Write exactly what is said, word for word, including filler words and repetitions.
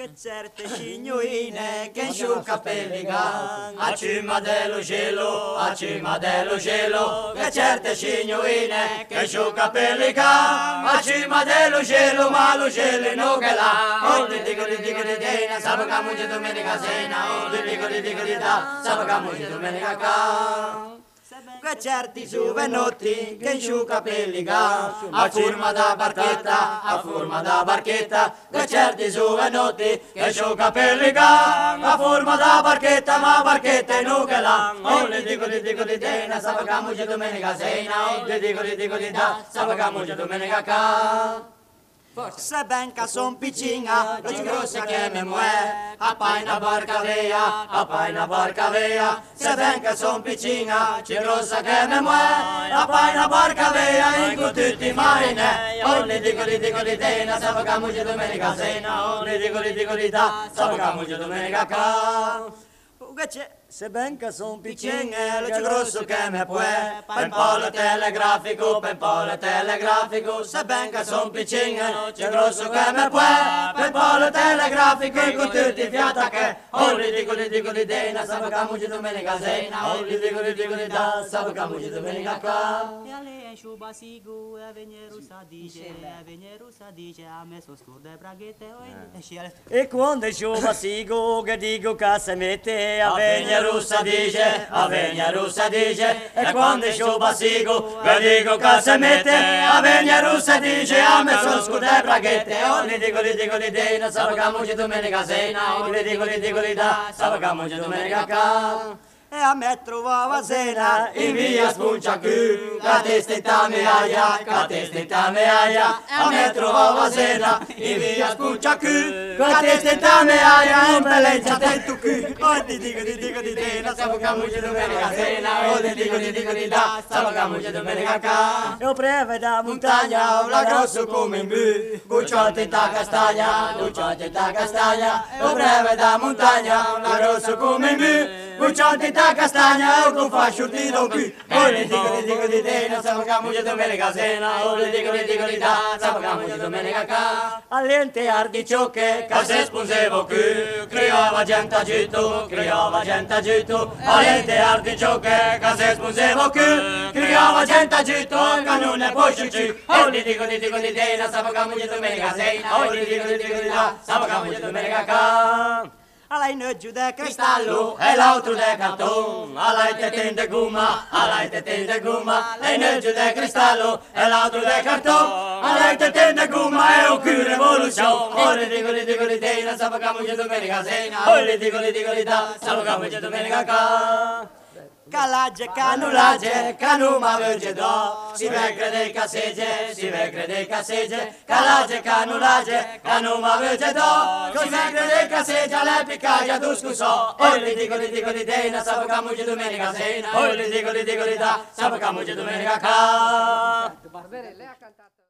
Che certe signorine che su capelli gang, a cima dello cielo, a cima dello cielo, che certe signorine che su capelli gang, a cima dello cielo, ma lo cielo non che là, oh ti dico ti dico di dena, sabato che mucci domenica sera, oh ti dico ti dico di da, sabato che mucci domenica ca. Che certi suvenotti che su capelli ga, a forma da barchetta, a forma da barchetta, che certi suvenotti che su capelli ga, a forma da barchetta, ma barchetta non che là, oh le dico le dico di dena, sabato che mucci domenica sera, oh le dico le dico di da, sabato che mucci domenica ca. Se ben che son piccina, lo più grossa che mi muore, appai una barca via, appai una barca via. Se ben che son piccina, più grossa che mi muore, appai una barca via, in cui tutti mai ne. Oh, li dico, li dico, li dena, sabato che mucci domenica sera, oh, li dico, li dico, li da, sabato che mucci domenica ca. Se ben che son piccine, lo più grosso che mi può, per polo telegrafico, per polo telegrafico. Se ben che son piccine, lo più grosso che mi può, per polo telegrafico, con tutti i fiata che, oh li dico, li dico, li dena, sabato che mucci domenica sera, oh li dico, li dico, li da, sabato che mucci domenica qua. E a lei è sciuba sigu, e venire sa dice, e venire sa dice, a me so scurde braghette, e quando sciuba sigu, che dico che se mette a venire russa dice, a vegna russa dice, e quando sciuba sigo, che dico che se mette, a vegna russa dice, a me sono scurde braghette, oh li dico, li dico, li dena, sabato che mucci domenica sera, oh li dico, li dico, li da, sabato che mucci domenica ca. E a me trovava sera in via Spuncia qui, che testetta me aia, che testetta me aia. A me trovava sera in via Spuncia qui, che testetta me aia, un bellezza tetto qui. Oh ti dico, ti dico di te, non sabato che mucci domenica sera, oh ti dico, ti dico di da, sabato che mucci domenica ca. Io preve da montagna, la grosso come in bu, bucciotte in ta castagna, bucciotte in ta castagna. Io preve da montagna, la grosso come in bu, bucciotte in ta castagna, con fascio di non qui. Oh le dico, le dico di te, non sabato che mucci domenica sera, oh le dico, le dico di da, sabato che mucci domenica ca. All'ente ardiciocche, che se spunsevo qui, criava gente a gitto, criava gente a gitto. All'ente ardiciocche, che se spunsevo qui, criava gente a gitto, che non ne può uscire. Oh le dico, le dico di te, non sabato che mucci domenica sera, oh le dico, le dico di da, sabato che mucci domenica ca. Alla in giù de cristallo e l'altro de cartone, alla in teten de gomma, alla in teten de gomma, la in giù de cristallo e l'altro de cartone, alla in teten de gomma è un più rivoluzione. Oh le dico, le dico di te, non sabato che mucci domenica sera, oh le dico, le dico di da, sabato che mucci domenica ca. Calage, canulage, canuma verge do, si ve crede casegge, si ve crede casegge, calage, canulage, canuma verge do, si ve crede casegge, le piccaia tu scuso, oh li dico, li dico di te, non sabato che mucci domenica sera, oh li dico, li dico di da, sabato che mucci domenica ca. Barberelle ha cantato.